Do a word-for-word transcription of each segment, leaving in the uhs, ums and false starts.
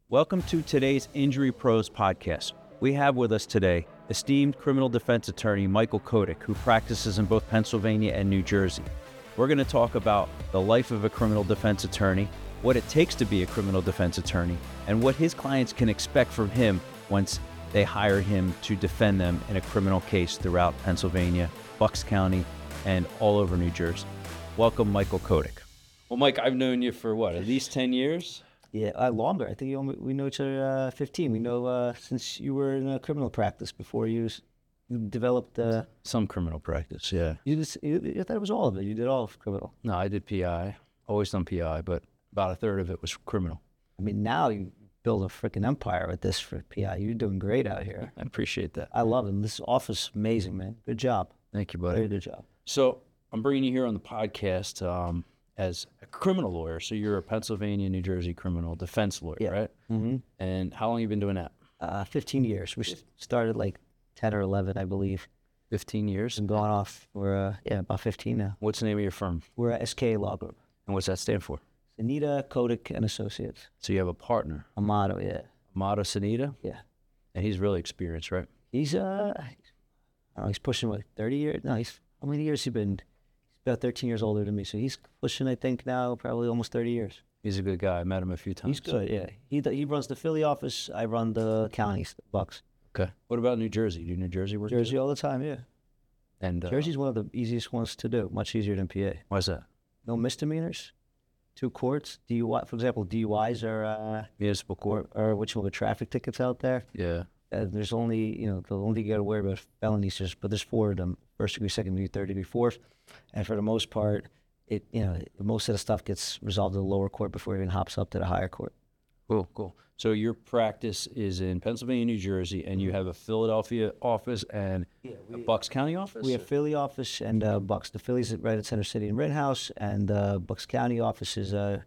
Welcome to today's Injury Pros podcast. We have with us today esteemed criminal defense attorney Michael Kodik, who practices in both Pennsylvania and New Jersey. We're going to talk about the life of a criminal defense attorney, what it takes to be a criminal defense attorney, and what his clients can expect from him once they hire him to defend them in a criminal case throughout Pennsylvania, Bucks County, and all over New Jersey. Welcome, Michael Kodik. Well, Mike, I've known you for what, at least ten years? Yeah, uh, longer. I think you only, we know each other uh, fifteen. We know uh, since you were in a criminal practice before you, s- you developed. Uh, Some criminal practice, yeah. you just you, you thought it was all of it. You did all of criminal. No, I did P I, always done P I, but about a third of it was criminal. I mean, now you build a freaking empire with this for P I. You're doing great out here. I appreciate that. I love it. This office is amazing, man. Good job. Thank you, Very buddy. good job. So I'm bringing you here on the podcast um, as a criminal lawyer. So you're a Pennsylvania, New Jersey criminal defense lawyer, Yeah. right? Mm-hmm. And how long have you been doing that? Uh, fifteen years. We s- started like ten or eleven, I believe. fifteen years? Been going off. We're uh, yeah, about fifteen now. What's the name of your firm? We're at S K A Law Group. And what's that stand for? Anita Kodik and Associates. So you have a partner, Amato, yeah, Amato Sanita, yeah. and he's really experienced, right? He's uh, I don't know, he's pushing what thirty years. No, he's how many years he been? He's about thirteen years older than me, so he's pushing. I think now probably almost thirty years. He's a good guy. I met him a few times. He's good. Yeah, he d- he runs the Philly office. I run the counties, the Bucks. Okay. What about New Jersey? Do New Jersey work? Jersey all the time. Yeah, And uh, Jersey's one of the easiest ones to do. Much easier than P A. why's that? No misdemeanors, two courts. D U I, for example, D U Is are uh, Municipal court. or, or which one of the traffic tickets out there. Yeah. Uh, there's only, you know, the only you got to worry about felonies, there's, but there's four of them: first degree, second degree, third degree, fourth. And for the most part, it, you know, most of the stuff gets resolved in the lower court before it even hops up to the higher court. Cool, cool. So your practice is in Pennsylvania, New Jersey, and you have a Philadelphia office and a Bucks County office? We have Philly office and uh, Bucks. The Philly's right at Center City and Rittenhouse, and uh, Bucks County office is uh,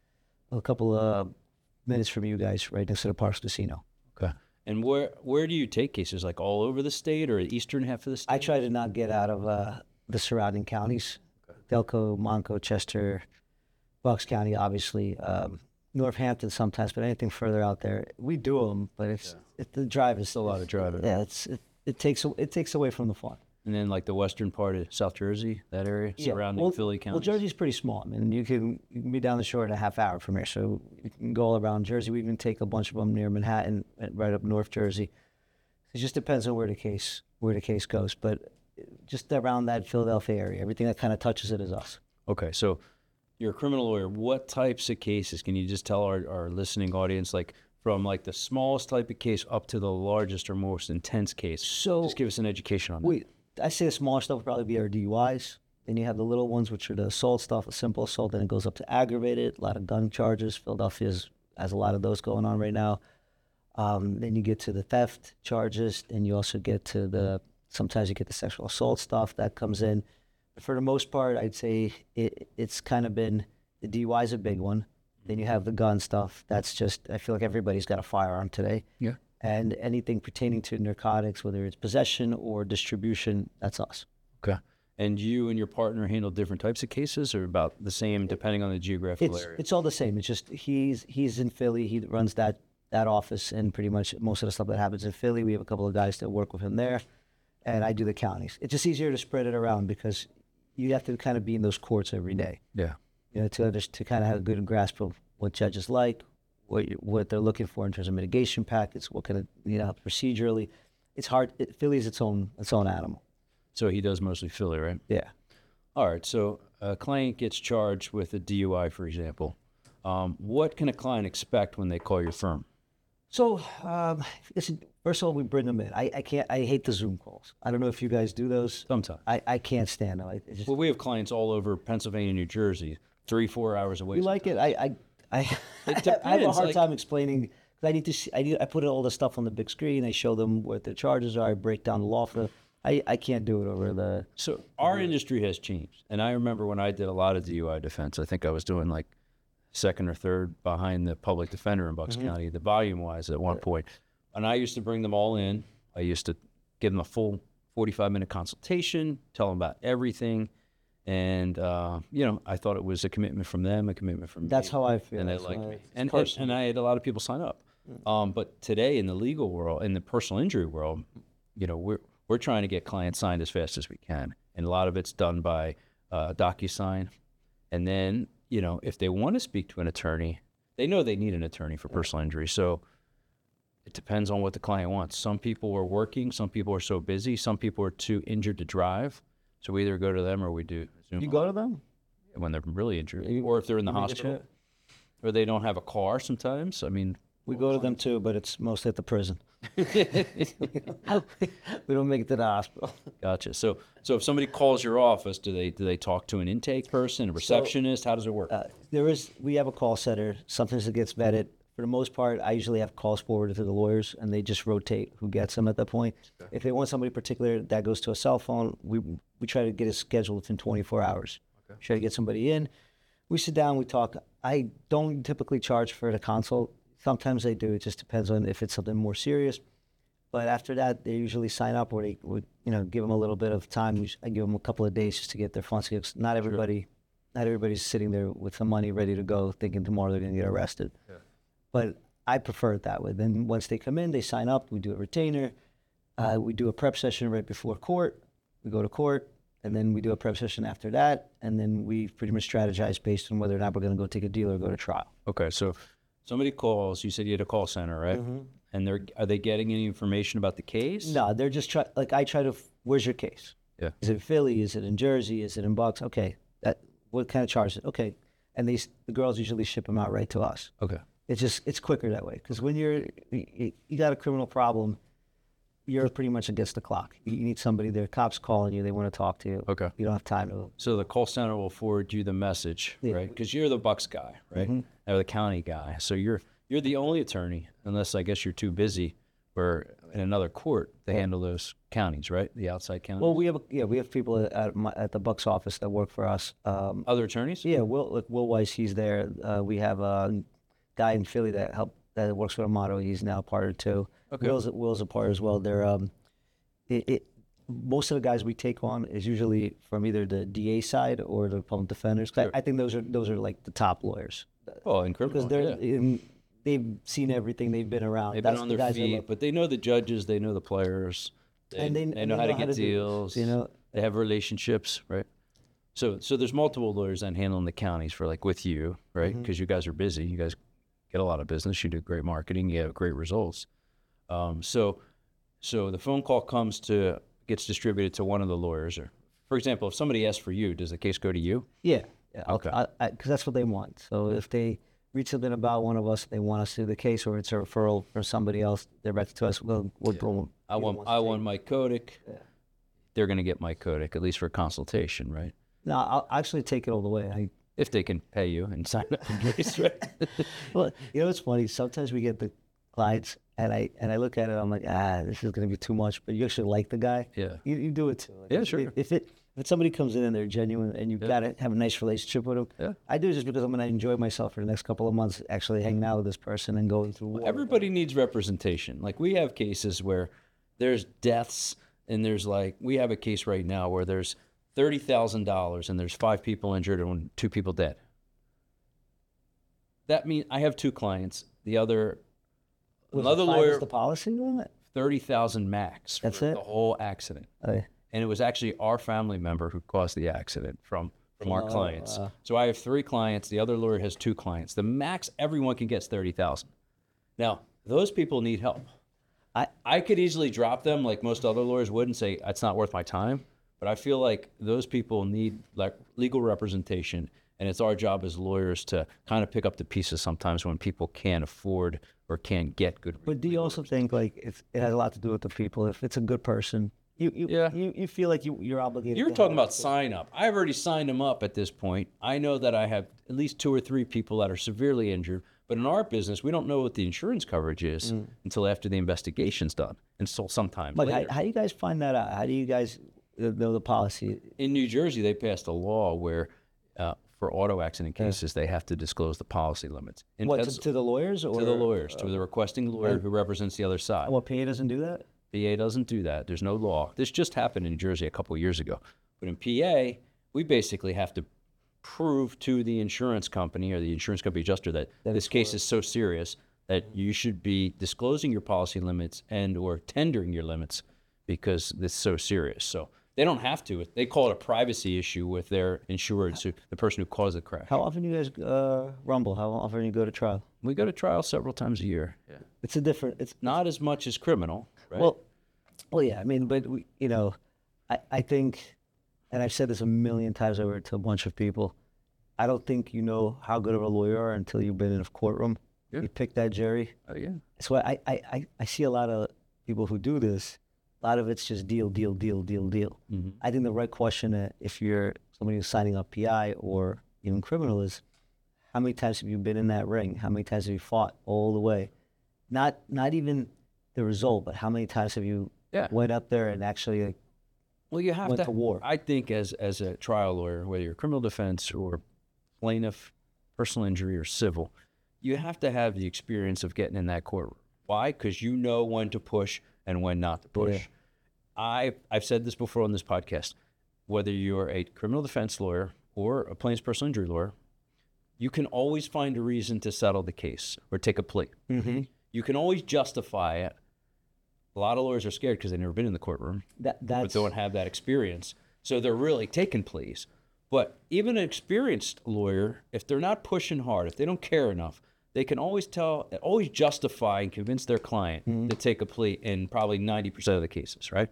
a couple of minutes from you guys, right next to the Parks Casino. Okay. And where where do you take cases? Like all over the state or the eastern half of the state? I try to not get out of uh, the surrounding counties: Delco, Monco, Chester, Bucks County, obviously. Um, Northampton sometimes, but anything further out there, we do them. But it's it, the drive is a lot of driving. Yeah, it's it, it takes it takes away from the fun. And then like the western part of South Jersey, that area surrounding well, Philly County. Well, Jersey's pretty small. I mean, you can you can be down the shore in a half hour from here, so you can go all around Jersey. We even take a bunch of them near Manhattan, and right up North Jersey. It just depends on where the case where the case goes, but just around that Philadelphia area, everything that kind of touches it is us. Okay, so you're a criminal lawyer. What types of cases can you just tell our, our listening audience, like from like the smallest type of case up to the largest or most intense case? So just give us an education on that. we, I say the smaller stuff would probably be our D U Is. Then you have the little ones, which are the assault stuff, a simple assault. Then it goes up to aggravated, a lot of gun charges. Philadelphia has, has a lot of those going on right now. Um, then you get to the theft charges. Then you also get to the, sometimes you get the sexual assault stuff that comes in. But for the most part, I'd say it, it's kind of been, the D U I is a big one. Then you have the gun stuff. That's just, I feel like everybody's got a firearm today. Yeah. And anything pertaining to narcotics, whether it's possession or distribution, that's us. Okay. And you and your partner handle different types of cases or about the same depending on the geographical It's area? it's all the same. It's just he's he's in Philly. He runs that that office, and pretty much most of the stuff that happens in Philly, we have a couple of guys that work with him there, and I do the counties. It's just easier to spread it around because you have to kind of be in those courts every day, Yeah. you know, to just to kind of have a good grasp of what judges like, what you, what they're looking for in terms of mitigation packets, what kind of, you know, procedurally. It's hard. It, Philly's its own its own animal. So he does mostly Philly, right? Yeah. All right. So a client gets charged with a D U I, for example. Um, what can a client expect when they call your firm? So, um, listen, first of all, we bring them in. I, I can't. I hate the Zoom calls. I don't know if you guys do those. Sometimes. I, I can't stand them. I it just, Well, we have clients all over Pennsylvania, New Jersey, three, four hours away. you like it? I I I, I have a depends, hard like- time explaining. 'Cause I need to. See, I need. I put all the stuff on the big screen. I show them what the charges are. I break down the law for them. I, I can't do it over the. So our industry has changed. And I remember when I did a lot of D U I defense, I think I was doing like second or third behind the public defender in Bucks County, the volume-wise at one point. And I used to bring them all in. I used to give them a full forty-five minute consultation, tell them about everything. And, uh, you know, I thought it was a commitment from them, a commitment from That's me. how I feel. And they That's liked why me. it's And, and, personal. and I had a lot of people sign up. Um, but today in the legal world, in the personal injury world, you know, we're we're trying to get clients signed as fast as we can, and a lot of it's done by uh, DocuSign. And then, you know, if they want to speak to an attorney, they know they need an attorney for personal injury. So it depends on what the client wants. Some people are working, some people are so busy, some people are too injured to drive. So we either go to them or we do Zoom You go to them? when they're really injured, or if they're in the You make a hospital, trip? or they don't have a car sometimes. I mean, We go to them too, but it's mostly at the prison. We don't make it to the hospital. gotcha. So, so if somebody calls your office, do they do they talk to an intake person, a receptionist? How does it work? Uh, there is, we have a call center. Sometimes it gets vetted. For the most part, I usually have calls forwarded to the lawyers, and they just rotate who gets them at that point. Okay. If they want somebody particular, that goes to a cell phone. We we try to get it scheduled within twenty-four hours. Okay. Try to get somebody in. We sit down, we talk. I don't typically charge for the consult. Sometimes I do. It just depends on if it's something more serious. But after that, they usually sign up, or they would, you know, give them a little bit of time. I give them a couple of days just to get their funds. Not everybody, sure. not everybody's sitting there with some money ready to go, thinking tomorrow they're going to get arrested. Yeah. But I prefer it that way. Then once they come in, they sign up. We do a retainer. Uh, we do a prep session right before court. We go to court, and then we do a prep session after that. And then we pretty much strategize based on whether or not we're going to go take a deal or go to trial. Okay, so somebody calls. You said you had a call center, right? Mm-hmm. And they're are they getting any information about the case? No, they're just try like I try to. Where's your case? Yeah. Is it in Philly? Is it in Jersey? Is it in Bucks? Okay. That what kind of charge? Okay. And these the girls usually ship them out right to us. Okay. It's just it's quicker that way because when you're you, you got a criminal problem, you're pretty much against the clock. You need somebody there. Cops calling you. They want to talk to you. Okay. You don't have time to. So the call center will forward you the message, yeah. right? Because you're the Bucks guy, right? Mm-hmm. Or the county guy. So you're you're the only attorney, unless I guess you're too busy, or in another court to yeah. handle those counties, right? The outside counties. Well, we have yeah we have people at my, at the Bucks office that work for us. Um, Other attorneys? Yeah, Will like Will Weiss, he's there. Uh, we have a guy in Philly that help that works with Amato. He's now part of it too. Okay. Will's Will's a part as well. They're um. It, it, most of the guys we take on is usually from either the D A side or the public defenders. Sure. I, I think those are those are like the top lawyers. Oh, incredible! Because they're yeah. in, they've seen everything. They've been around. They've That's been on the their guys feet, but they know the judges. They know the players. They, and they, they and know they how know to get how to deals. Do, you know, they have relationships, right? So, so there's multiple lawyers then handling the counties for like with you, right? Because mm-hmm. you guys are busy. You guys get a lot of business. You do great marketing. You have great results. Um, so, so the phone call comes to. Gets distributed to one of the lawyers, or, for example, if somebody asks for you, does the case go to you? Yeah, yeah. Okay. Because that's what they want. So if they read something about one of us, they want us to do the case, or it's a referral for somebody else directed to us. We'll, we'll, yeah. we'll I want, I want Mike Kodak. Yeah. They're going to get Mike Kodak at least for consultation, right? No, I'll actually take it all the way. I, if they can pay you and sign up in case, right? Well, you know what's funny? Sometimes we get the clients. And I and I look at it, I'm like, ah, this is going to be too much. But you actually like the guy. Yeah. You, you do it too. Like yeah, if, sure. If it if somebody comes in and they're genuine and you've yeah. got to have a nice relationship with them, yeah. I do it just because I'm going to enjoy myself for the next couple of months, actually hanging out with this person and going through. Well, everybody needs representation. Like we have cases where there's deaths, and there's like we have a case right now where there's thirty thousand dollars and there's five people injured and two people dead. That means I have two clients. The other. Was Another it five lawyer, is the policy limit? thirty thousand max. That's for it? The whole accident. Okay. And it was actually our family member who caused the accident from, from our oh, clients. Uh, so I have three clients. The other lawyer has two clients. The max everyone can get is thirty thousand. Now, those people need help. I, I could easily drop them like most other lawyers would and say, it's not worth my time. But I feel like those people need like legal representation. And it's our job as lawyers to kind of pick up the pieces sometimes when people can't afford or can't get good. But do you also think like if it has a lot to do with the people? If it's a good person, you you yeah. you, you feel like you you're obligated. You're to talking about it. sign up. I've already signed them up at this point. I know that I have at least two or three people that are severely injured. But in our business, we don't know what the insurance coverage is mm. until after the investigation's done, and so sometimes. But later. how, how do you guys find that out? How do you guys know the policy? In New Jersey, they passed a law where. Uh, For auto accident cases, yeah. they have to disclose the policy limits. In what, to, to the lawyers? Or? To the lawyers, uh, to the requesting lawyer who represents the other side. Well, P A doesn't do that? P A doesn't do that. There's no law. This just happened in New Jersey a couple of years ago. But in P A, we basically have to prove to the insurance company or the insurance company adjuster that, that this case is so serious that you should be disclosing your policy limits and or tendering your limits because it's so serious. So they don't have to. They call it a privacy issue with their insured, so the person who caused the crash. How often do you guys uh, rumble? How often do you go to trial? We go to trial several times a year. Yeah. It's a different. It's Not as much as criminal, right? well, well, yeah. I mean, but we, you know, I, I think, and I've said this a million times over to a bunch of people. I don't think you know how good of a lawyer you are until you've been in a courtroom. Yeah. You pick that jury. Oh, yeah. So I, I, I, I see a lot of people who do this. A lot of it's just deal, deal, deal, deal, deal. Mm-hmm. I think the right question, uh, if you're somebody who's signing up P I or even criminal, is how many times have you been in that ring? How many times have you fought all the way? Not not even the result, but how many times have you Yeah. went up there and actually like, Well, you have went to, to war? I think as as a trial lawyer, whether you're criminal defense or plaintiff, personal injury, or civil, you have to have the experience of getting in that courtroom. Why? Because you know when to push and when not to push. Yeah. I, I've said this before on this podcast. Whether you're a criminal defense lawyer or a plaintiff's personal injury lawyer, you can always find a reason to settle the case or take a plea. Mm-hmm. You can always justify it. A lot of lawyers are scared because they've never been in the courtroom, That but that's don't have that experience. So they're really taking pleas. But even an experienced lawyer, if they're not pushing hard, if they don't care enough, they can always tell, always justify and convince their client Mhm. to take a plea in probably ninety percent of the cases, right?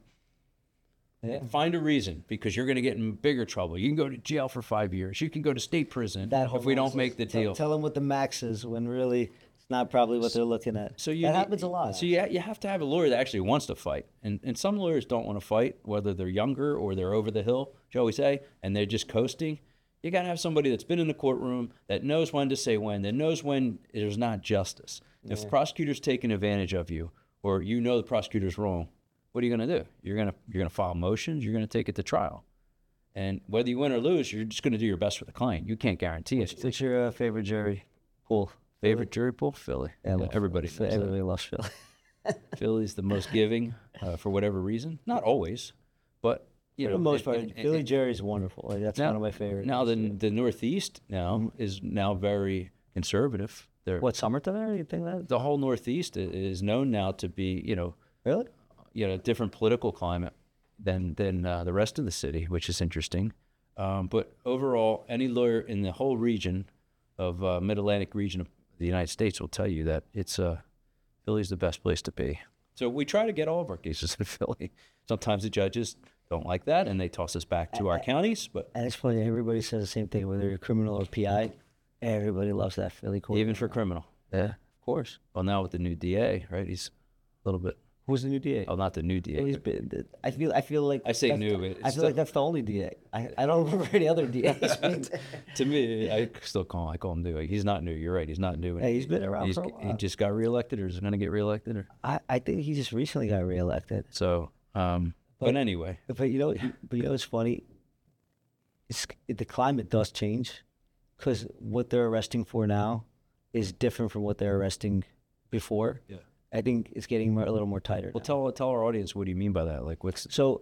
yeah. Find a reason, because you're going to get in bigger trouble. You can go to jail for five years. You can go to state prison That whole if we don't nonsense. make the Tell- deal. Tell them what the max is when really it's not probably what they're looking at. So you, that happens a lot. So you, you have to have a lawyer that actually wants to fight. And, and some lawyers don't want to fight, whether they're younger or they're over the hill, shall we say, and they're just coasting. You got to have somebody that's been in the courtroom, that knows when to say when, that knows when there's not justice. If the prosecutor's taking advantage of you, or you know the prosecutor's wrong, what are you going to do? You're going to you're going to file motions. You're going to take it to trial. And whether you win or lose, you're just going to do your best for the client. You can't guarantee it. What's your uh, favorite jury pool? Favorite jury pool? Philly. Yeah, Yeah, everybody Philly. knows that. Everybody loves Philly. Philly's the most giving uh, for whatever reason. Not always, but you For know, the most it- part, it- Philly it- jury is wonderful. Like, that's Now- one of my favorites. Now the the Northeast now is now very conservative. They're, What, Somerton area? You think that? the whole Northeast i- is known now to be, you know, Really? you know, different political climate than than uh, the rest of the city, which is interesting. Um, but overall, any lawyer in the whole region of uh, Mid Atlantic region of the United States will tell you that it's uh, Philly's the best place to be. So we try to get all of our cases in Philly. Sometimes the judges don't like that, and they toss us back to our counties. But And it's funny, everybody says the same thing, whether you're criminal or P I. Everybody loves that Philly court. even for criminal, Yeah, of course. well, now with the new D A, right? He's a little bit. Who's the new D A? Oh, not the new D A. He's been, I feel. I feel like I say that's- new, but I it's feel still- like that's the only D A. I, I don't remember any other D As. being- To me, I still call him. I call him new. He's not new. You're right. He's not new. Hey, he's been around He's- for a while. He just got reelected, or is going to get reelected, or I, I think he just recently got reelected. so. Um, but, But- anyway, But you know, but you know, it's funny. It's the climate does change, because what they're arresting for now is different from what they're arresting before. Yeah. I think it's getting more, a little more tighter. well, now. tell tell our audience, what do you mean by that? Like, what's So,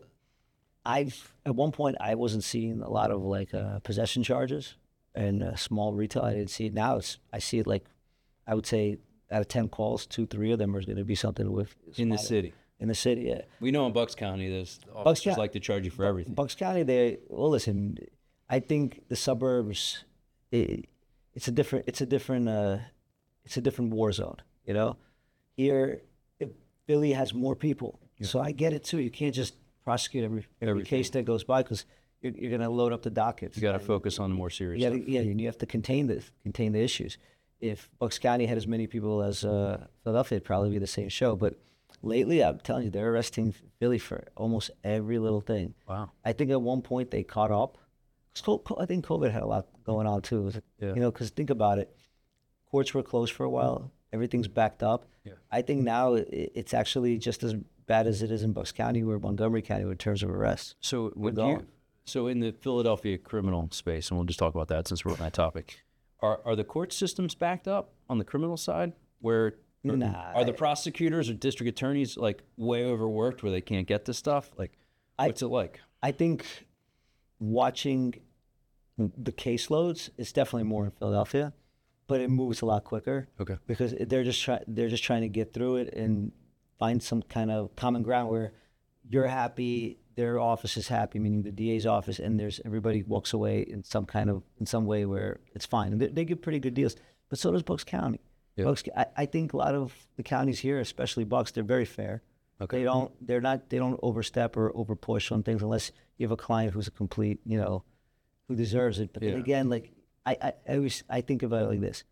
I've at one point I wasn't seeing a lot of like uh, possession charges and uh, small retail. I didn't see it. Now it's I see it like, I would say out of ten calls, two, three of them are going to be something with in the small- city? In the city, yeah. We know in Bucks County, there's officers County- like to charge you for everything. Bucks County, they well, listen. I think the suburbs, it, it's a different, it's a different, uh, it's a different war zone. You know, here, if Philly has more people, so I get it too. You can't just prosecute every every Everything. case that goes by, because you're, you're going to load up the dockets. You got to focus on the more serious Yeah, stuff. yeah, and you have to contain the contain the issues. If Bucks County had as many people as uh, Philadelphia, it'd probably be the same show. But lately, I'm telling you, they're arresting Philly for almost every little thing. Wow. I think at one point they caught up. 'Cause co- co- I think COVID had a lot going on too. It was- Yeah. You know, because think about it, courts were closed for a while. Everything's backed up. Yeah. I think now it, it's actually just as bad as it is in Bucks County or Montgomery County in terms of arrests. So when gone. you, so in the Philadelphia criminal space, and we'll just talk about that since we're on that topic, are are the court systems backed up on the criminal side? Where Nah, are the prosecutors or district attorneys like way overworked where they can't get this stuff? Like, I- what's it like? I think watching the caseloads is definitely more in Philadelphia, but it moves a lot quicker. Okay. Because they're just trying they're just trying to get through it and find some kind of common ground where you're happy, their office is happy, meaning the D A's office, and there's everybody walks away in some kind of in some way where it's fine. And they, they give pretty good deals, but so does Bucks County. Yeah. Bucks, I, I think a lot of the counties here, especially Bucks, they're very fair. Okay. They don't they're not they don't overstep or over push on things unless you have a client who's a complete, you know, who deserves it. But then Yeah. again, like I, I, I always I think about it like this.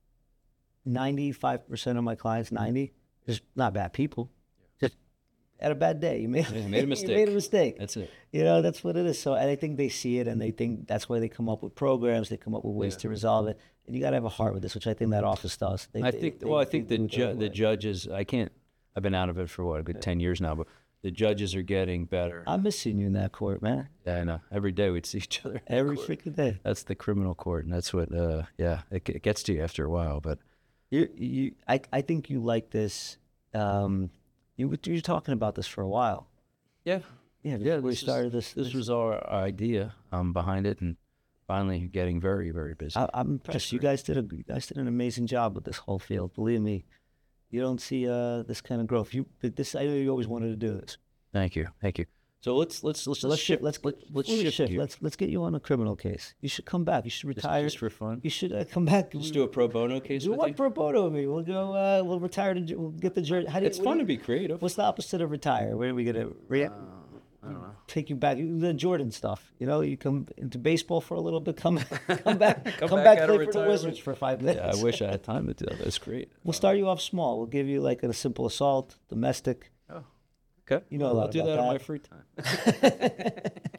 ninety-five percent of my clients, ninety, just not bad people. Just had a bad day. You made, Yeah, you made a mistake. you made a mistake. That's it. You know, that's what it is. So and I think they see it and they think that's why they come up with programs, they come up with ways Yeah. to resolve it. And you gotta have a heart with this, which I think that office does. They, I they- think. they- Well, I they think the do it ju- their the way. judges. I can't. I've been out of it for what a good ten years now, but the judges are getting better. I'm missing you in that court, man. Yeah, I know. Every day we'd see each other. in Every court. freaking day. That's the criminal court, and that's what. Uh, yeah, it, it gets to you after a while. But You, you, I, I think you like this. Um, you, were- you were talking about this for a while. yeah, Yeah, yeah. before we This, started is, this. this was our idea um, behind it, and finally getting very, very busy. I, I'm impressed. You guys did a, you guys did an amazing job with this whole field. Believe me, you don't see uh, this kind of growth. You, but this, I know you always wanted to do this. Thank you, thank you. So let's let's let's So let's shift. shift. Let's let's, let's before we shift. gears. Let's let's get you on a criminal case. You should come back. You should Just- retire. just for fun. You should uh, come back. Just do a pro bono case. Do with what you? pro bono with me? We'll go. Uh, we'll retire to. We'll get the jersey. How do you, It's what fun do to you- be creative. What's the opposite of retire? Where are we gonna? Re- Uh, I don't know. take you back. You- The Jordan stuff. You know, you come into baseball for a little bit. Come, come back. come, Come back. back out of Play for the retirement. Wizards for five minutes. Yeah, I wish I had time to do that. That's great. We'll start you off small. We'll give you like a simple assault, domestic. Oh, okay. You know a I'll lot do about that, in my that. free time.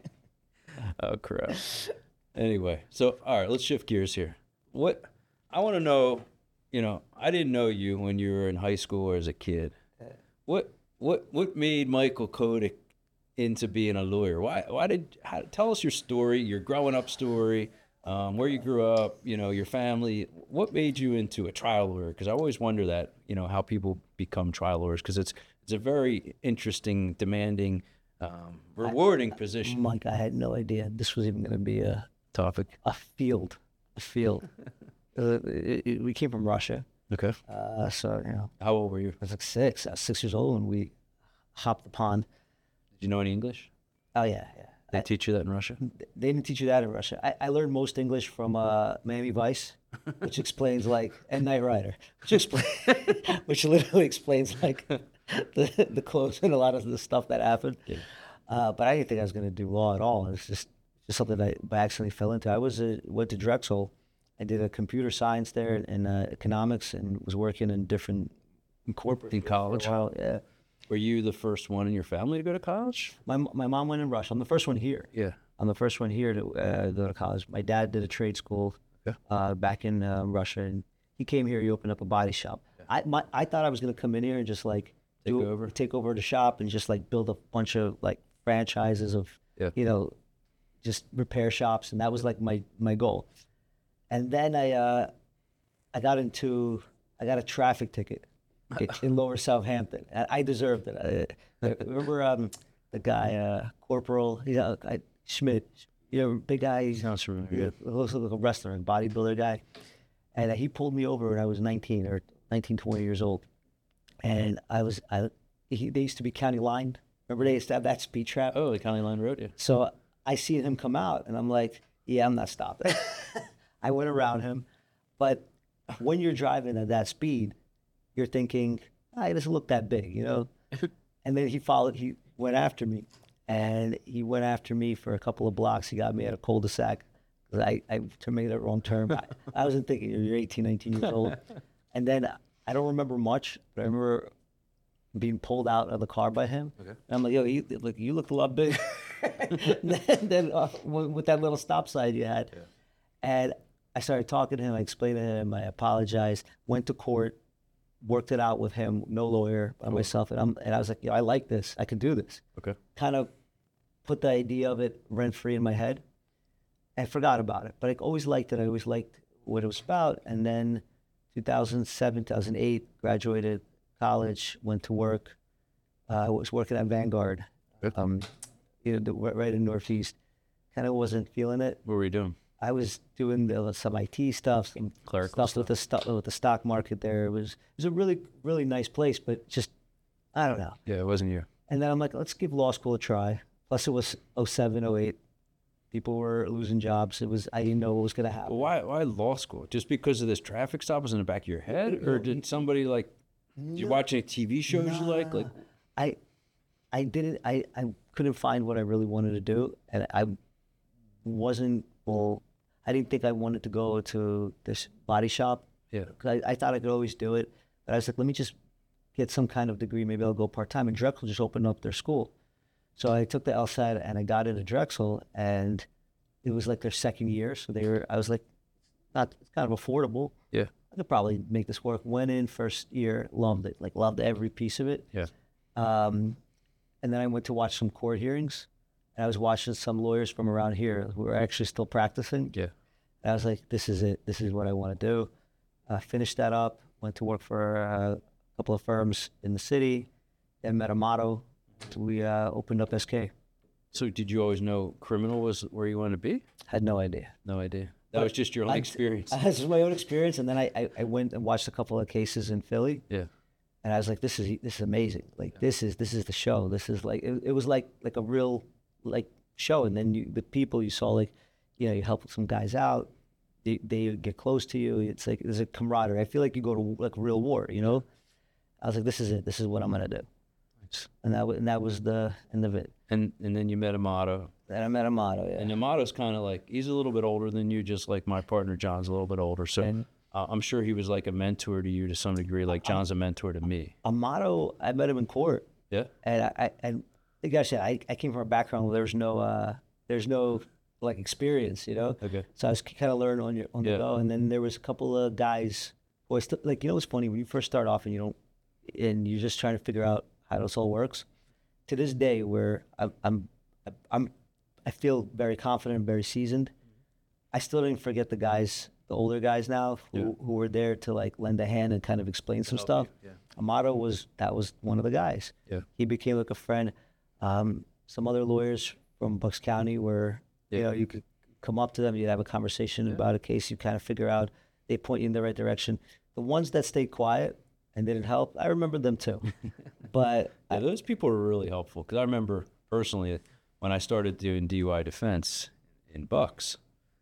Oh crap. Anyway, so all right, let's shift gears here. What I want to know, you know, I didn't know you when you were in high school or as a kid. What what what made Michael Kodak into being a lawyer? Why why did how, tell us your story, your growing up story, um, where you grew up, you know, your family. What made you into a trial lawyer? Because I always wonder that, you know, how people become trial lawyers, because it's it's a very interesting, demanding, um, rewarding position. Mike, I had no idea this was even going to be a Topic. a field, a field. uh, it, it, we came from Russia, Okay. uh, so you know, How old were you? I was like six. I was six years old, and we hopped the pond. Did you know any English? Oh yeah, yeah. They teach you that in Russia? They didn't teach you that in Russia. I, I learned most English from uh, Miami Vice, which explains like, and Knight Rider, which explain, which literally explains like the the clothes and a lot of the stuff that happened. Yeah. Uh, but I didn't think I was going to do law at all. It's just just something that I by accidentally fell into. I was a, went to Drexel. I did a computer science there and uh, economics, and was working in different in corporate In for a college? while. Yeah. Were you the first one in your family to go to college? My my mom went in Russia. I'm the first one here. Yeah. I'm the first one here to uh, go to college. My dad did a trade school Okay. uh, back in uh, Russia, and he came here. He opened up a body shop. I my, I thought I was gonna come in here and just like Take do, over? take over the shop, and just like build a bunch of like franchises of Yeah. you know, just repair shops, and that was like my my goal. And then I uh, I got into I got a traffic ticket in, in Lower Southampton. And I deserved it. I, I remember um, the guy uh, Corporal, you know, I, Schmidt, you know, big guy. He's Sounds familiar. yeah, looks like a wrestler, a bodybuilder guy. And uh, he pulled me over when I was nineteen or nineteen, twenty years old. And I was, I, he, they used to be county line. Remember they used to have that speed trap? Oh, the County Line Road, yeah. So I see him come out, and I'm like, yeah, I'm not stopping. I went around him. But when you're driving at that speed, you're thinking, ah, he doesn't look that big, you know? And then he followed, he went after me. And he went after me for a couple of blocks. He got me at a cul-de-sac. 'Cause I, I terminated that wrong turn. I, I wasn't thinking, you're eighteen, nineteen years old. And then I don't remember much, but I remember being pulled out of the car by him. Okay. And I'm like, yo, you, look, you look a lot bigger than, than uh, with with that little stop sign you had. Yeah. And I started talking to him. I explained to him. I apologized. Went to court, worked it out with him. No lawyer, by Cool. myself. And I'm and I was like, yo, I like this. I could do this. Okay. Kind of put the idea of it rent free in my head. I forgot about it, but I always liked it. I always liked what it was about. And then two thousand seven, two thousand eight, graduated college, went to work. Uh, I was working at Vanguard, Good. um, you know, the, right in Northeast. Kind of wasn't feeling it. What were you doing? I was doing the, some I T stuff, some Clerical stuff with the sto- with the stock market. There it was it was a really really nice place, but just I don't know. Yeah, it wasn't you. And then I'm like, let's give law school a try. Plus, it was oh seven, oh eight. People were losing jobs. It was I didn't know what was going to happen. Well, why why law school? Just because of this traffic stop was in the back of your head, or did somebody like? Did you watch any T V shows you like? Like I, I didn't. I, I couldn't find what I really wanted to do, and I wasn't. Well, I didn't think I wanted to go to this body shop. Yeah. Because I, I thought I could always do it, but I was like, let me just get some kind of degree. Maybe I'll go part time. And Drexel just opened up their school, so I took the LSAT and I got into Drexel, and it was like their second year. So they were. I was like, not it's kind of affordable. yeah, I could probably make this work. Went in first year, loved it, like loved every piece of it. yeah. Um, and then I went to watch some court hearings, and I was watching some lawyers from around here who were actually still practicing. Yeah. And I was like, this is it. This is what I want to do. I finished that up, went to work for uh, a couple of firms in the city, then met Amato. We uh, opened up S K. So did you always know criminal was where you wanted to be? Had no idea. No idea. That was just your own I- experience. This is my own experience, and then I, I, I went and watched a couple of cases in Philly. Yeah. And I was like, "This is this is amazing! Like this is this is the show. This is like it, it was like like a real like show." And then you, the people you saw, like, you know, you help some guys out. They they get close to you. It's like there's a camaraderie. I feel like you go to like real war. You know, I was like, "This is it. This is what I'm gonna do." And that was and that was the end of it. And and then you met Amato. Then I met Amato. Yeah. And Amato's kind of like, he's a little bit older than you, just like my partner John's a little bit older. So And- uh, I'm sure he was like a mentor to you to some degree, like John's a mentor to me. Amato, I met him in court. Yeah. And I, I and like I said, I, I came from a background where there's no uh there's no like experience, you know. Okay. So I was kind of learning on your on Yeah. the go, and then there was a couple of guys. Who I still, like you know, it's funny when you first start off and you don't, and you're just trying to figure out how this all works. To this day, where I'm I'm I'm I feel very confident, very seasoned. I still didn't forget the guys, the older guys now, who, Yeah. who were there to like lend a hand and kind of explain some help stuff. you, yeah. Amato was that was one of the guys. Yeah. He became like a friend. Um, some other lawyers from Bucks County where you Yeah. know you could come up to them, you'd have a conversation about a case, you kind of figure out, they point you in the right direction. The ones that stayed quiet and didn't help, I remember them too. But Yeah, those people were really helpful because I remember personally when I started doing D U I defense in Bucks,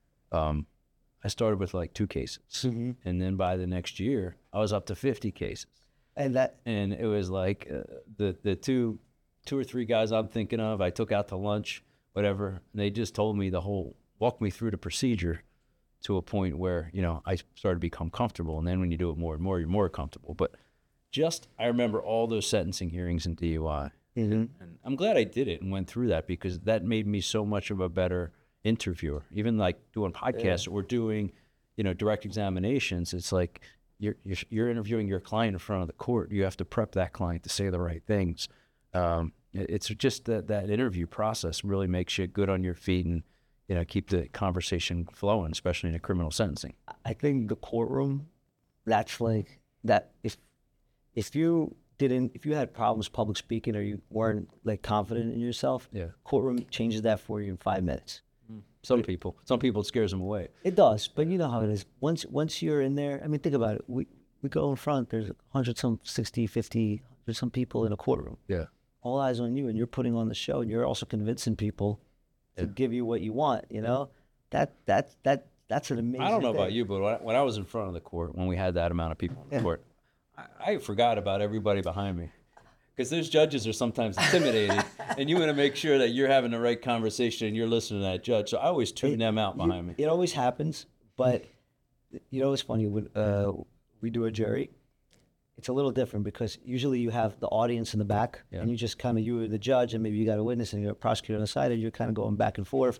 um, I started with like two cases, Mhm. and then by the next year I was up to fifty cases, and that and it was like uh, the the two two or three guys I'm thinking of I took out to lunch, whatever, and they just told me the whole, walked me through the procedure to a point where, you know, I started to become comfortable, and then when you do it more and more, you're more comfortable. But just I remember all those sentencing hearings in D U I. Mhm. And I'm glad I did it and went through that because that made me so much of a better interviewer. Even like doing podcasts or doing, you know, direct examinations, it's like you're, you're you're interviewing your client in front of the court. You have to prep that client to say the right things. Um, it- it's just that that interview process really makes you good on your feet and, you know, keep the conversation flowing, especially in a criminal sentencing. I think the courtroom, that's like that. If if you didn't, if you had problems public speaking or you weren't like confident in yourself, Yeah. courtroom changes that for you in five minutes. Some people, some people it scares them away. It does, but you know how it is. Once once you're in there, I mean, think about it. We we go in front. There's one hundred some, sixty, fifty, there's some people in a courtroom. Yeah. All eyes on you, and you're putting on the show, and you're also convincing people to Yeah. give you what you want. You know, that that that that's an amazing. I don't know thing. about you, but when I, when I was in front of the court, when we had that amount of people in the Yeah. court, I, I forgot about everybody behind me. Because those judges are sometimes intimidated, and you want to make sure that you're having the right conversation and you're listening to that judge. So I always tune them out You- behind me. It always happens, but you know it's funny when uh, we do a jury. It's a little different because usually you have the audience in the back, Yeah. and you just kind of you are the judge, and maybe you got a witness and you're a prosecutor on the side, and you're kind of going back and forth.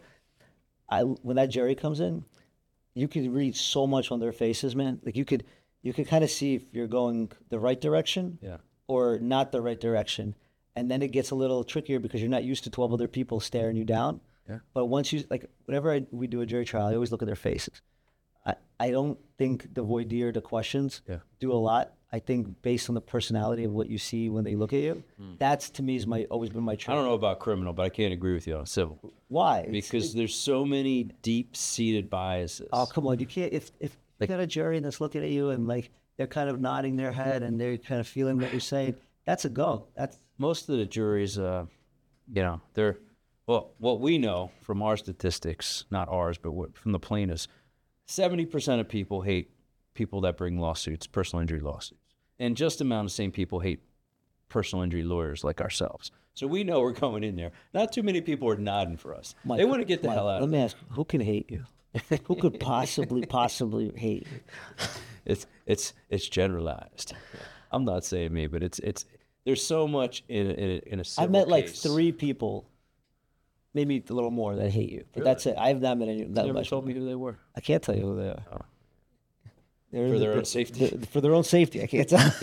I when that jury comes in, you could read so much on their faces, man. Like you could you could kind of see if you're going the right direction Yeah. or not the right direction. And then it gets a little trickier because you're not used to twelve other people staring you down. Yeah. But once you, like, whenever I, we do a jury trial, I always look at their faces. I, I don't think the voir dire, the questions, Yeah. do a lot. I think based on the personality of what you see when they look at you, mm. that's to me is my always been my trait. I don't know about criminal, but I can't agree with you on civil. Why? Because it's, there's so many deep-seated biases. Oh, come on. You can't, if, if like, you got a jury that's looking at you and like they're kind of nodding their head and they're kind of feeling what you're saying, that's a go. That's most of the juries, uh, you know, they're, well, what we know from our statistics, not ours, but what, from the plaintiffs, seventy percent of people hate people that bring lawsuits, personal injury lawsuits. And just amount of same people hate personal injury lawyers like ourselves. So we know we're going in there. Not too many people are nodding for us. Mike, they want to get the Mike, hell out. Let me ask, who can hate you? Who could possibly, possibly hate you? It's it's it's generalized. I'm not saying me, but it's it's there's so much in in, in a civil I've met like case. three people, maybe a little more, that hate you. But Really? that's it. I've not met any. You That never much. told me who they were. I can't tell you who they are. Oh. They're For the- their own the- safety? the- for their own safety. I can't tell.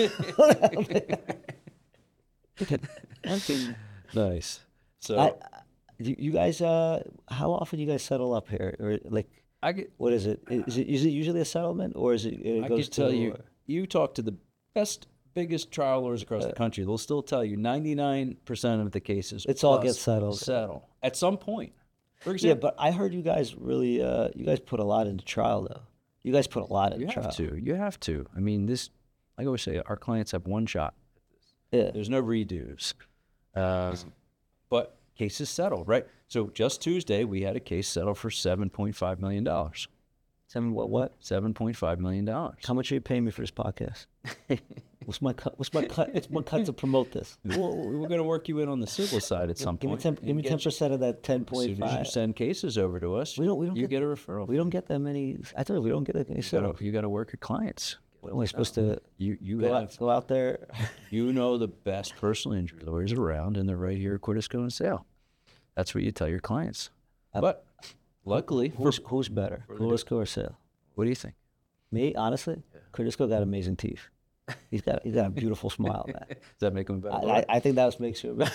Nice. So I, you you guys, uh, how often you guys settle up here, or like, I get what is it? Is it is it usually a settlement, or is it? It I goes can tell to, you, you talk to the best, biggest trial lawyers across the country, they'll still tell you ninety-nine percent of the cases It's all plus gets settled. settle at some point. For Yeah, example, but I heard you guys really, uh, you guys put a lot into trial, though. You guys put a lot into you trial. have to. You have to. I mean, this, like I always say, our clients have one shot. Yeah. There's no redos. Uh, but cases settle, right? So just Tuesday, we had a case settle for seven point five million dollars. Seven what? What? seven point five million dollars. How much are you paying me for this podcast? What's my cut? What's my cut? It's my cut to promote this. Well, we're going to work you in on the civil side at some Give me point. ten. and Give me get ten you- percent of that ten As point soon as you five. send cases over to us, We don't. We don't you get, get a referral. We don't get that many. I told you we don't get that many. You So gotta, you gotta work your clients. what am I supposed to You you go have out, go out there? you know the best personal injury lawyers around, and they're right here at Cordisco and Sale. That's what you tell your clients. Uh, But luckily, for, Who's who's better, the Cordisco or Sale? what do you think? Me, honestly, Cordisco got amazing teeth. He's got he's got a beautiful smile, man. Does that make them better? I, lawyer? I, I think that was makes you.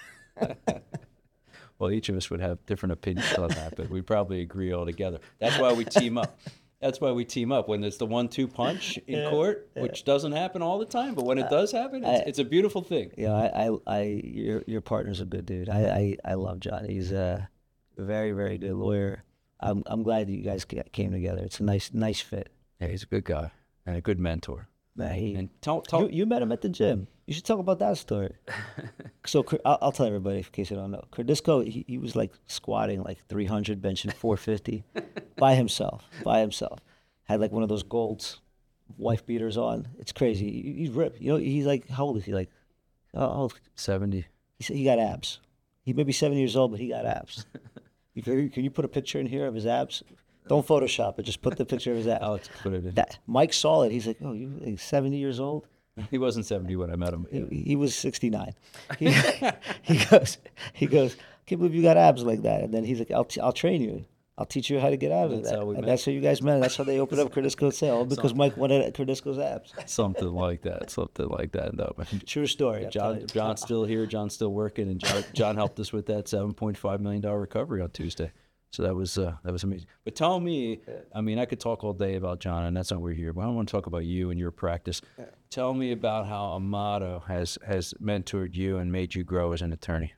Well, each of us would have different opinions on that, but we'd probably agree all together. That's why we team up. That's why we team up when it's the one-two punch in Yeah, court, yeah. which doesn't happen all the time, but when it does happen, it's, I- it's a beautiful thing. Yeah, I, I, I, your your partner's a good dude. I, I, I love John. He's a very, very good lawyer. I'm, I'm glad that you guys ca- came together. It's a nice, nice fit. Yeah, he's a good guy and a good mentor. Man, he, And tell, tell, you, you met him at the gym. You should talk about that story. So Cr- I'll, I'll tell everybody in case you don't know. Cordisco, he, he was like squatting like three hundred, benching four fifty by himself, by himself. Had like one of those golds, wife beaters on. It's crazy. He, he's ripped. You know, he's like, how old is he? Like, how old? seventy. He said he got abs. He may be seven years old, but he got abs. You can, can you put a picture in here of his abs? Don't Photoshop it. Just put the picture of his abs. Alex put it in. That Mike saw it. He's like, oh, you like seventy years old? He wasn't seventy when I met him. He, he was sixty-nine. He, he goes, he goes, I can't believe you got abs like that. And then he's like, I'll, t- I'll train you. I'll teach you how to get out of That's that. how we and met. that's how you guys met. That's how they opened up Cordisco Sale, all because Mike wanted Cordisco's abs. Something like that. Something like that. No, but True story. I'm telling John, you. John's still here. John's still working, and John, John helped us with that seven point five million dollar recovery on Tuesday. So that was uh, that was amazing. But tell me, I mean, I could talk all day about John, and that's not why we're here. But I want to talk about you and your practice. Tell me about how Amato has has mentored you and made you grow as an attorney.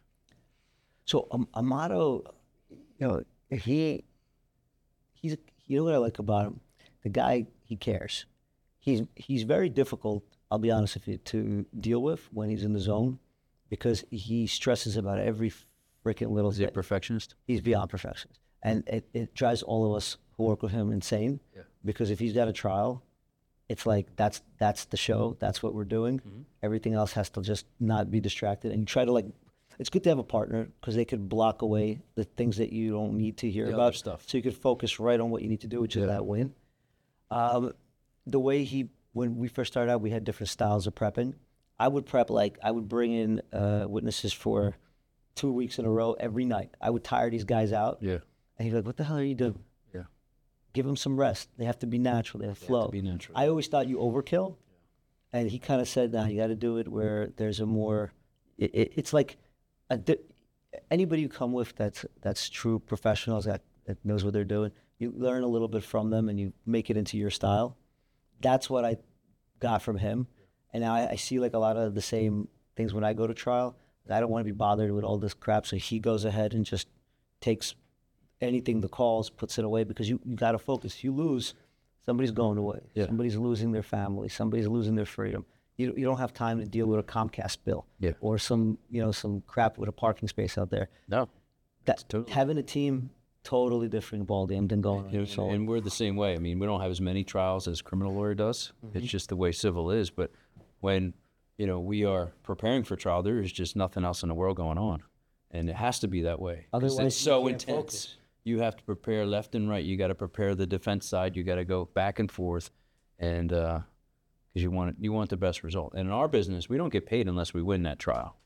So um, Amato, you know, he, he's, you know what I like about him? The guy, he cares. He's he's very difficult, I'll be honest with you, to deal with when he's in the zone, because he stresses about every freaking little Is he a thing. perfectionist? He's beyond perfectionist. And it, it drives all of us who work with him insane, Yeah. because if he's got a trial, it's like that's that's the show, that's what we're doing. Mm-hmm. Everything else has to just not be distracted. And you try to like, it's good to have a partner because they could block away the things that you don't need to hear The about. other stuff. So you could focus right on what you need to do, which is that win. Um, the way he, when we first started out, we had different styles of prepping. I would prep like, I would bring in uh, witnesses for two weeks in a row every night. I would tire these guys out. Yeah. And he'd be like, what the hell are you doing? Yeah. Give them some rest. They have to be natural. They have They have flow. to be natural. I always thought you overkill. And he kind of said, nah, you got to do it where there's a more, it, it, it's like, a di- anybody you come with that's that's true professionals that, that knows what they're doing, you learn a little bit from them and you make it into your style. That's what I got from him. And now I, I see like a lot of the same things when I go to trial. I don't want to be bothered with all this crap. So he goes ahead and just takes anything the calls, puts it away, because you, you got to focus. If you lose, somebody's going away. Yeah. Somebody's losing their family. Somebody's losing their freedom. You, you don't have time to deal with a Comcast bill Yeah. or some, you know, some crap with a parking space out there. No. That, totally- Having a team, totally different ballgame than going on your And, solo. and we're the same way. I mean, we don't have as many trials as criminal lawyer does. Mm-hmm. It's just the way civil is. But when, you know, we are preparing for trial, there is just nothing else in the world going on. And it has to be that way. 'Cause Otherwise, it's you so can't intense. focus. You have to prepare left and right. You got to prepare the defense side. You got to go back and forth. And, uh, because you want, you want the best result. And in our business, we don't get paid unless we win that trial.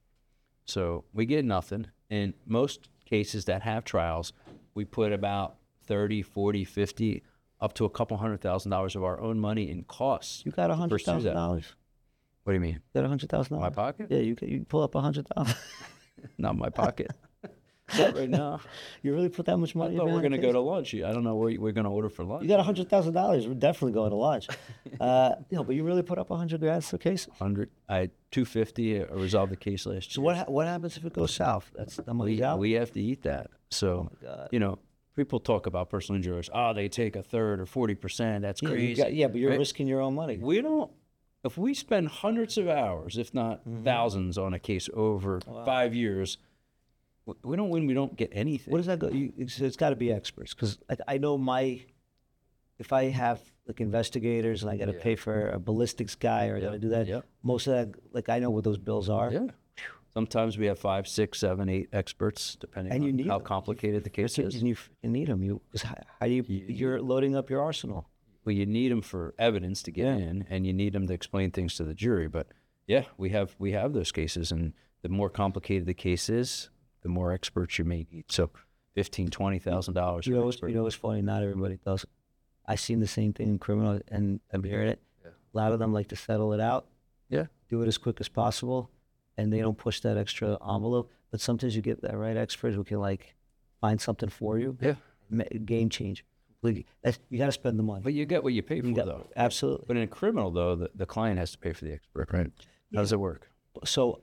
So we get nothing. In most cases that have trials, we put about thirty, forty, fifty, up to a couple hundred thousand dollars of our own money in costs. You got a to hundred pursue thousand that. dollars. What do you mean? You got a hundred thousand My dollars. pocket? Yeah, you can, you can pull up a hundred thousand. Not in my pocket. Not right now. You really put that much I money? thought we're behind going to the go case? to lunch. I don't know where we're going to order for lunch. You got a hundred thousand dollars. We're definitely going to lunch. Uh, you know, but you really put up a hundred grand for case. Hundred. I had two fifty. I resolved the case last So year. what ha- what happens if it goes south? That's the money's we, out. we have to eat that. So, Oh God. you know, people talk about personal injuries. Oh, they take a third or forty percent. That's yeah, you crazy. got- yeah, but you're right? risking your own money. We don't. If we spend hundreds of hours, if not Mm-hmm. thousands, on a case over five years, w- we don't win. We don't get anything. What does that go? You, it's, it's got to be experts, because I, I know my. If I have like investigators and I got to Yeah. pay for a ballistics guy or I got to Yep, do that, yep. most of that, like I know what those bills are. Yeah. Sometimes we have five, six, seven, eight experts, depending And you on need how them. complicated the case You, is. you, you need them. You, cause how, how do you? You're loading up your arsenal. Well, you need them for evidence to get Yeah. in, and you need them to explain things to the jury. But yeah, we have we have those cases, and the more complicated the case is, the more experts you may need. So, fifteen, twenty thousand dollars. You know, what's, you know what's funny? Not everybody does it. I've seen the same thing in criminal, and I'm hearing it. Yeah. A lot of them like to settle it out, Yeah. do it as quick as possible, and they don't push that extra envelope. But sometimes you get that right expert who can like find something for you. Yeah. Ma- Game changer. Completely. That's, you got to spend the money. But you get what you pay for, You got- though. absolutely. But in a criminal, though, the, the client has to pay for the expert, right? How does it work? So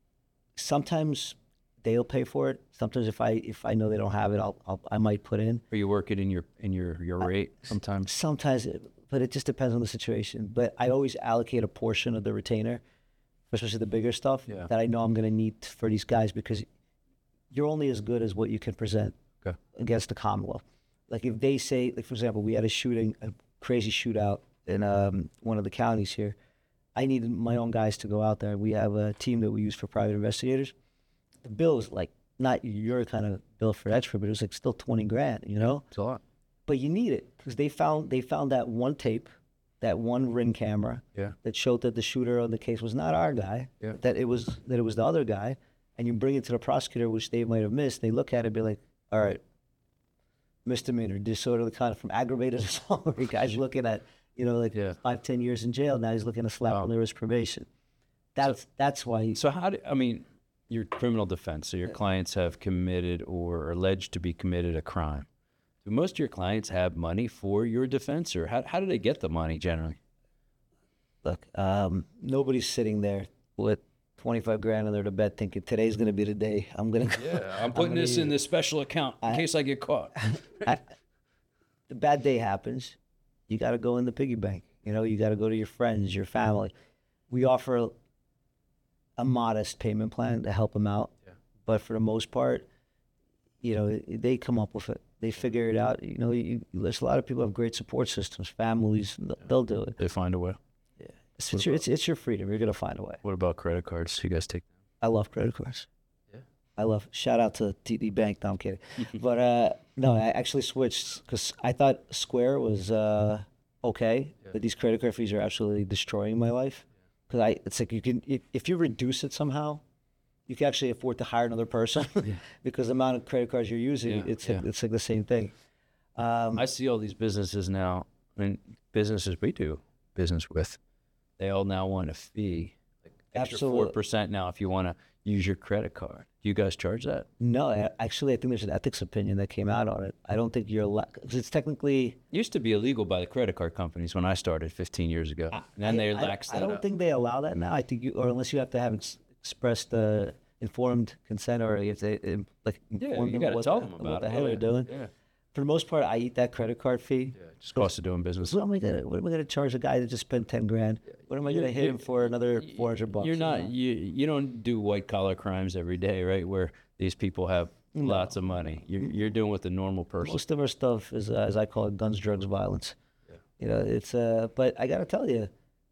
sometimes they'll pay for it. Sometimes if I if I know they don't have it, I'll, I'll I might put in. Or you work it in your in your your rate sometimes? Sometimes, it, but it just depends on the situation. But I always allocate a portion of the retainer, especially the bigger stuff Yeah. that I know I'm going to need for these guys, because you're only as good as what you can present Okay. against the Commonwealth. Like if they say, like for example, we had a shooting, a crazy shootout in um, one of the counties here. I needed my own guys to go out there. We have a team that we use for private investigators. The bill was like not your kind of bill for expert, but it was like still twenty grand, you know. It's a lot. But you need it because they found they found that one tape, that one ring camera Yeah. that showed that the shooter on the case was not our guy. Yeah. That it was that it was the other guy, and you bring it to the prosecutor, which they might have missed. They look at it and be like, all right, misdemeanor, disorderly conduct from aggravated assault. Where the guy's looking at, you know, like Yeah. five, ten years in jail. Now he's looking to slap Wow. under his probation. That's that's why. He, So how do I mean your criminal defense? So your clients have committed or are alleged to be committed a crime. Do most of your clients have money for your defense, or how how do they get the money generally? look, um, nobody's sitting there with twenty-five grand under the bed thinking today's going to be the day I'm going to. Yeah, I'm putting gonna this use in this special account in case I get caught. I, the bad day happens, you got to go in the piggy bank. You know, you got to go to your friends, your family. We offer a, a modest payment plan to help them out, Yeah. but for the most part, you know, they come up with it. They figure it out. You know, you, there's a lot of people who have great support systems, families. th- They'll do it. They find a way. It's, it's, your, it's, it's your freedom. You're gonna find a way. What about credit cards? You guys take? I love credit cards. Yeah. I love. Shout out to T D Bank. No, I'm kidding. but uh, no, I actually switched because I thought Square was uh, okay, Yeah. but these credit card fees are absolutely destroying my life. Because I, it's like you can if, if you reduce it somehow, you can actually afford to hire another person because the amount of credit cards you're using, Yeah, it's yeah. Like, it's like the same thing. Um, I see all these businesses now. I mean, businesses we do business with, they all now want a fee, like extra four Absolutely. percent now if you want to use your credit card. Do you guys charge that? No, I- actually, I think there's an ethics opinion that came out on it. I don't think you're allowed, because it's technically. It used to be illegal by the credit card companies when I started fifteen years ago. And then I, they I- laxed I, that don't up. think they allow that now. I think you, or unless you have to have ex- expressed uh, informed consent, or you have to um, like Yeah, inform you them got to what tell the, them what about the it. hell Oh, they're yeah. doing. Yeah. For the most part, I eat that credit card fee. Yeah, just cost of doing business. So what am I gonna? What am I gonna charge a guy that just spent ten grand? What am I gonna hit him for another four hundred bucks? You're you not know? you you don't do white collar crimes every day, right? Where these people have lots of money. You're you're doing what the normal person. Most of our stuff is, uh, as I call it, guns, drugs, violence. You know, it's uh. But I gotta tell you,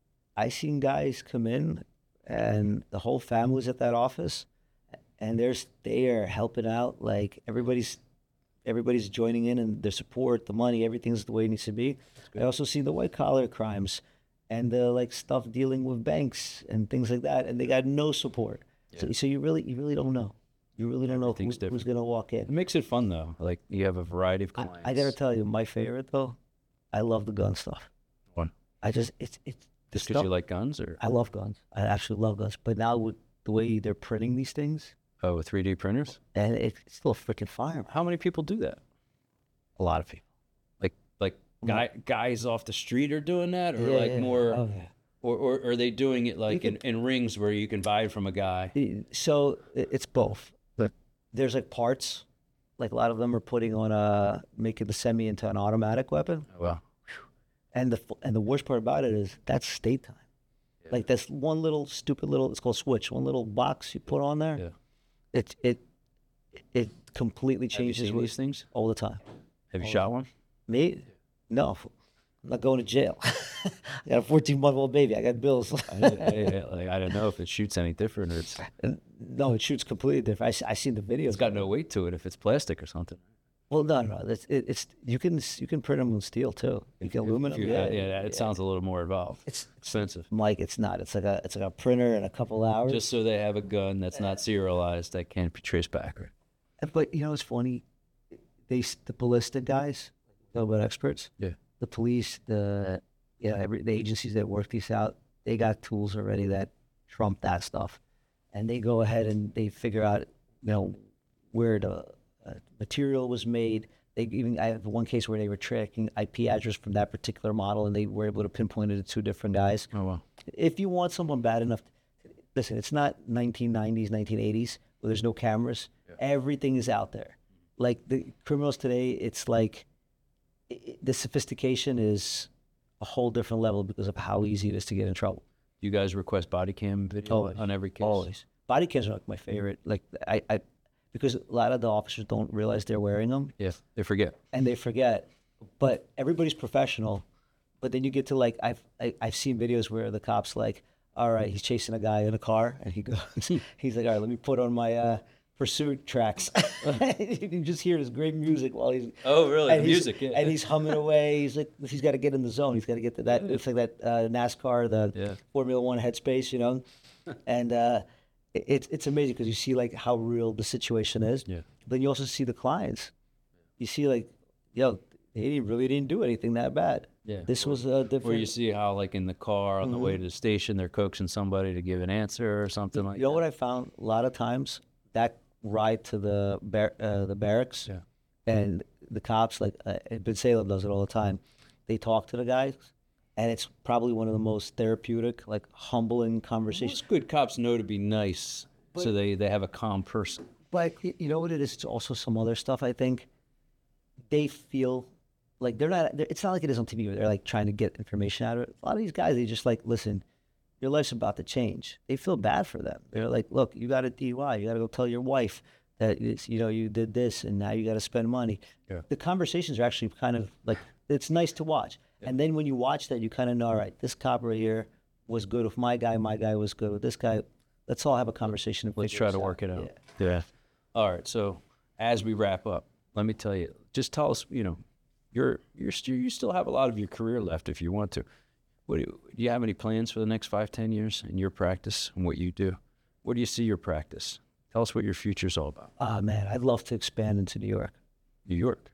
I seen guys come in, and the whole family's at that office, and they're there helping out. Like everybody's, everybody's joining in, and their support, the money, everything's the way it needs to be. I also see the white collar crimes, and the like stuff dealing with banks and things like that, and they got no support. So, so you really, you really don't know. You really don't know who, Everything's different. who's gonna walk in. It makes it fun though. Like you have a variety of I, clients. I gotta tell you, my favorite though, I love the gun stuff. One. I just it's it's the Just because stuff. you like guns, or I love guns. I actually love guns. But now with the way they're printing these things, oh, with three D printers. and it, it's still a freaking firearm. How many people do that? A lot of people. Like like guy, guys off the street are doing that, or Yeah, like yeah. more, Oh, yeah. or, or are they doing it like in, in rings where you can buy it from a guy? So it- it's both. But there's like parts, like a lot of them are putting on a making the semi into an automatic weapon. Oh, well, And the f- and the worst part about it is that's state time. Like that's one little stupid little, it's called switch, one little box you put on there. yeah. It it it completely Have you changes seen what- these things? all the time. Have you shot one? Me? No, I'm not going to jail. I got a fourteen month old baby. I got bills. I, didn't- I, didn't- like, I don't know if it shoots any different, or it's And no, it shoots completely different. I, s- I seen the videos. it's got no weight to it if it's plastic or something. Well, no, no, it's it, it's you can s- you can print them with steel too. You can aluminum. If you- yeah, yeah, it sounds a little more involved. It's Expensive. Mike. It's not. It's like a it's like a printer in a couple hours. Just so they have a gun that's not serialized that can't be traced back. Right? But you know, it's funny. They s- the ballistic guys, talk about experts. Yeah. The police, the you know, every the agencies that work these out, they got tools already that trump that stuff, and they go ahead and they figure out, you know, where the uh, material was made. They even I have one case where they were tracking I P address from that particular model, and they were able to pinpoint it to two different guys. Oh wow. If you want someone bad enough, listen, it's not nineteen nineties, nineteen eighties where there's no cameras. Everything is out there. Like the criminals today, it's like i i- the sophistication is a whole different level because of how easy it is to get in trouble. You guys request body cam video Always. on every case? Always. Body cams are like my favorite. Like I, I, because a lot of the officers don't realize they're wearing them Yeah, they forget. and they forget. But everybody's professional. But then you get to like I've I, I've seen videos where the cops like, all right, he's chasing a guy in a car, and he goes, he's like, all right, let me put on my uh, pursuit tracks. You can just hear this great music while he's Oh, really? and The he's- music, yeah. and he's humming away. He's like, he's got to get in the zone. He's got to get to that. It's like that uh, NASCAR, the Yeah. Formula One headspace, you know. And uh, it, it's it's amazing because you see like how real the situation is. Yeah. But then you also see the clients. You see like, yo, they didn't, really didn't do anything that bad. Yeah. This was a different. Where you see how, like, in the car on the way to the station, they're coaxing somebody to give an answer or something like You know that. what I found a lot of times? That ride to the bar- uh, the barracks, Yeah. and the cops, like uh, Ben Salem does it all the time. They talk to the guys, and it's probably one of the most therapeutic, like humbling conversations. Most good cops know to be nice, so they, they have a calm person. But y- you know what it is? It's also some other stuff. I think they feel like they're not. They're, it's not like it is on T V where they're like trying to get information out of it. A lot of these guys, they just like listen. Your life's about to change. They feel bad for them. They're like, look, you got a D U I. You got to go tell your wife that it's, you know you did this, and now you got to spend money. Yeah. The conversations are actually kind of like it's nice to watch. And then when you watch that, you kind of know, all right, this cop right here was good with my guy. My guy was good with this guy. Let's all have a conversation. And Let's figure try this to work it out. Yeah. Yeah. All right. So as we wrap up, let me tell you, just tell us, you know, you're, you're, st- you still have a lot of your career left if you want to. What do you, do you have any plans for the next five, ten years in your practice and what you do? Where do you see your practice? Tell us what your future's all about. Ah, man, I'd love to expand into New York. New York.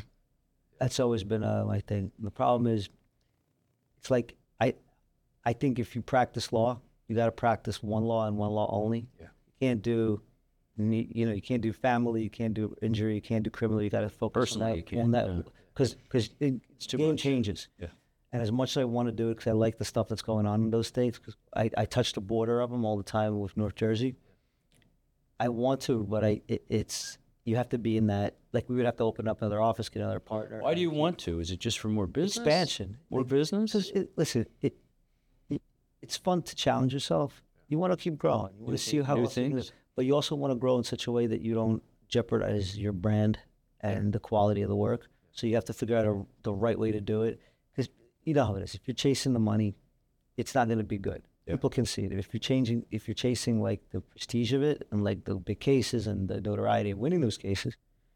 That's always been uh, my thing. The problem is, it's like I, I think if you practice law, you got to practice one law and one law only. Yeah. You can't do ne- you know, you can't do family, you can't do injury, you can't do criminal. You got to focus Personally, on you that. can't, On that, yeah. because because it's too game much. changes. Yeah. And as much as I want to do it, because I like the stuff that's going on in those states, because I, I touch the border of them all the time with North Jersey. I want to, but I it, it's you have to be in that. Like we would have to open up another office, get another partner. Why do you want to? Is it just for more business? Expansion, More business? Because it, listen, it, it it's fun to challenge yourself. You want to keep growing. You want to see how new else you can things. do- but you also want to grow in such a way that you don't jeopardize your brand and the quality of the work. So you have to figure out a, the right way to do it. Because you know how it is. If you're chasing the money, it's not going to be good. Yeah. People can see it. If you're changing, if you're chasing like the prestige of it and like the big cases and the notoriety of winning those cases,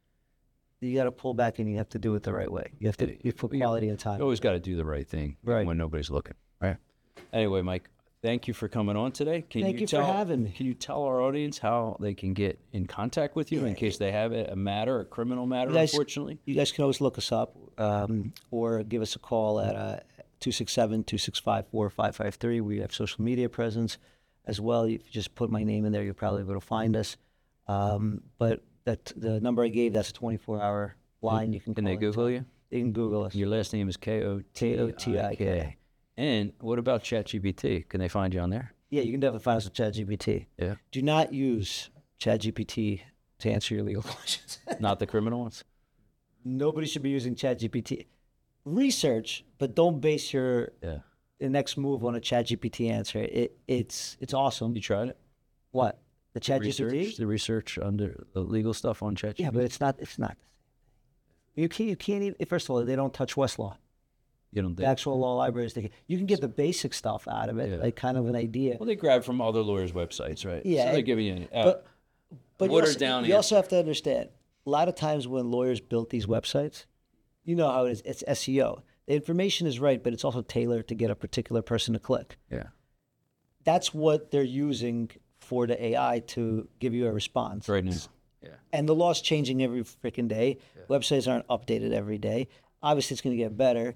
you got to pull back and you have to do it the right way. You have to you put you- quality and time. You always got to do the right thing Right. when nobody's looking. Right. Anyway, Mike, thank you for coming on today. Can Thank you for tell, having me. Can you tell our audience how they can get in contact with you in case they have a, a matter, a criminal matter, You guys- unfortunately? You guys can always look us up um, or give us a call at uh, two six seven, two six five, four five five three. We have social media presence as well. If you just put my name in there, you'll probably be able to find us. Um, but that the number I gave, that's a twenty-four hour line. You can Can call they Google anytime. you? You can Google us. Your last name is K O T K O T I K. And what about ChatGPT? Can they find you on there? Yeah, you can definitely find us with ChatGPT. Yeah. Do not use ChatGPT to answer your legal questions. Not the criminal ones? Nobody should be using ChatGPT. Research, but don't base your Yeah. the next move on a ChatGPT answer. It it's it's awesome. You tried it? What the Research, ChatGPT? the research under the legal stuff on ChatGPT? Yeah, but it's not it's not the same thing. You can't you can't even. First of all, they don't touch Westlaw. You don't The think? actual law libraries, they can, you can get the basic stuff out of it, Yeah. like kind of an idea. Well, they grab from other lawyers' websites, right? Yeah, So they're and- giving you an, uh, But but you watered also, down you also answer. have to understand. A lot of times when lawyers built these websites, you know how it is. It's S E O. The information is right, but it's also tailored to get a particular person to click. yeah. That's what they're using for the A I to give you a response. Right now. Yeah. And the law's changing every freaking day. Websites aren't updated every day. Obviously, it's going to get better.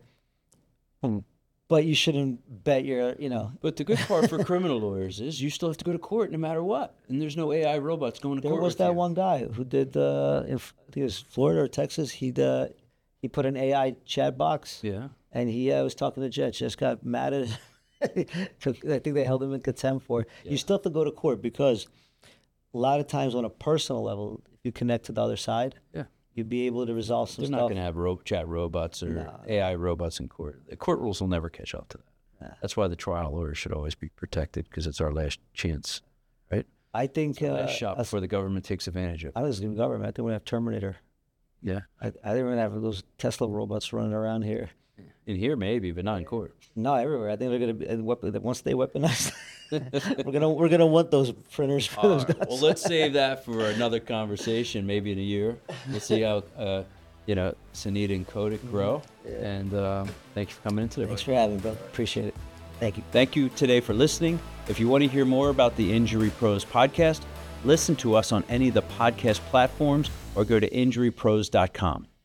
But you shouldn't bet your, you know. But the good part for criminal lawyers is you still have to go to court no matter what. And there's no A I robots going to There court was with that you. one guy who did, uh, in, F- I think it was Florida or Texas. He uh, he put an A I chat box, Yeah. and he uh, was talking to the judge. Just got mad at. Took, I think they held him in contempt for it. You still have to go to court because a lot of times on a personal level, if you connect to the other side, Yeah. you'd be able to resolve some They're not stuff. going to have ro- chat robots or A I robots in court. The court rules will never catch up to that. That's why the trial lawyer should always be protected because it's our last chance, right? I think uh, Last shot before the government takes advantage of it. I was in government. I think we have Terminator. Yeah. I, I didn't even have those Tesla robots running around here. In here, maybe, but not in court. No, everywhere. I think they're gonna be uh, weapon, once they weaponize. we're gonna we're gonna want those printers for All those right. guys. Well, let's save that for another conversation, maybe in a year. We'll see how, uh, you know, Sunita and Kodak grow. And um, thank you for coming in today. Thanks buddy. for having me, bro. Appreciate it. Thank you. Thank you today for listening. If you want to hear more about the Injury Pros podcast, listen to us on any of the podcast platforms or go to injury pros dot com.